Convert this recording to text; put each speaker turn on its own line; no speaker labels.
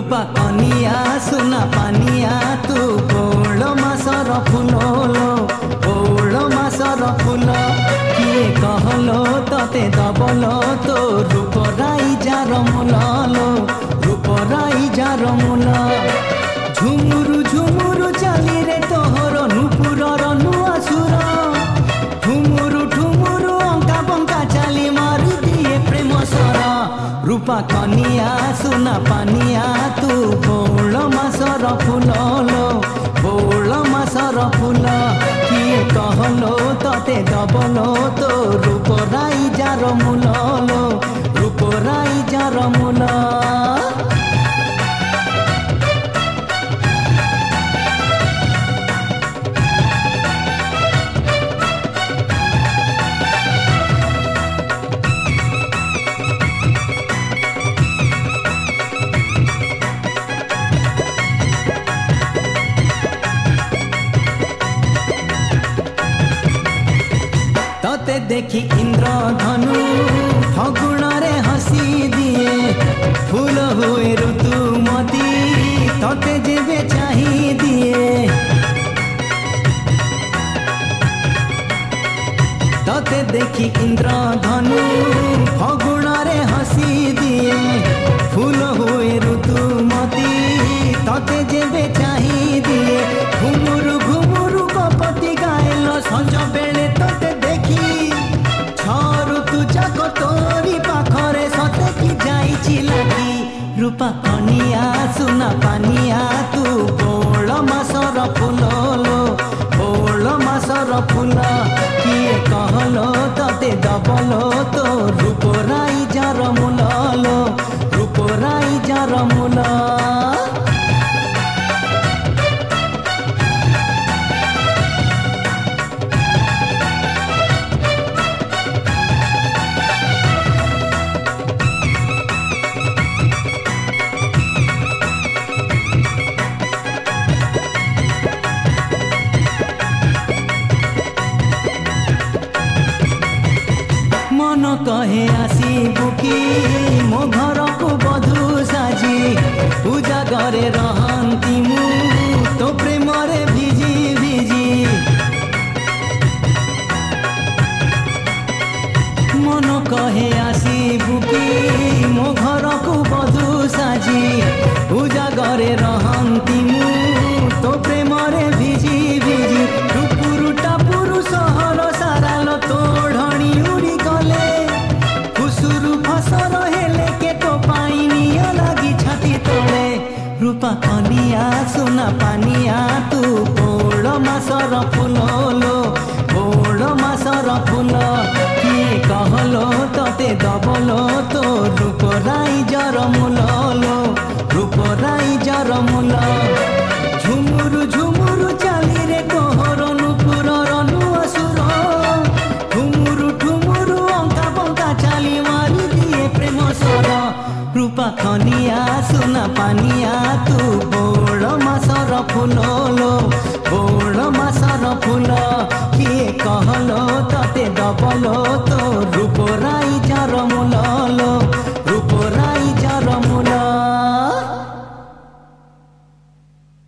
रूपा कनिया सुना पानिया तू कोल मासर फूल कोल मासर फूल किए कहलो तते दबलो तो रूप राई जार मूल रूप राई जार मूल झुमुरु झुमुरु चाली रे तोहर नुपुरर नुआ सुर ठुमुरु ठुमुरु अंका बंका चाली मारी दिए प्रेम सर रूपा कनिया सुना पानिया तू बोल मासर फूल बोल मासर फूल किए कहलो तते दबलो तो रूप राई जार मूल रूप राई जार मूल तते देखी इंद्र धनु फगुण रे हसी दिए फूल हुए ऋतुमती तते जेबे चाही दिए तते देखी इंद्र धनु फगुण रे हसी दिए फूल हुए ऋतुमती तते जेबे चाही दिए घुमुरु घुमुरु कपटी गायलो संज बेले तते तोरी पाखरे सते की जाइची लागी रूपा कनिया सुना पानिया तू बोल मासर फूल बोल मासर फूल किए कहलो तते दबलो तो रूप राई जार मूल रूप राई जार मूल मन कहे आसीबु कि मो घर को बधु साजी पूजा घरे रहंती मु तो प्रेम रे भिजी भिजी मन कहे आसीबु कि मो घर को बधु साजी पूजा घरे रहंती मु तो प्रेम रे भिजी भिजी टुपुरु टापुरु सहर सारालो तोढ़णी उड़ी गले खुसुरु फसर हेले के तो पाइनी लगी छाती तोड़े रूपा कनिया सुना पानिया तू बोल मासर फूल बोल मासर फूल किए कहलो तते दबलो तो रूप राई जार मूल रूप राई जार मूल झुमुरु झुमुरु चाली रे तोहर नुपुरर नुआ सुर ठुमुरु ठुमुरु अंका बंका चाली मारी दिए प्रेम सर रूपा कनिया सुना पानिया तू बोल मासर फूल बोल मासर फूल किए कहलो तते दबलो तो रूप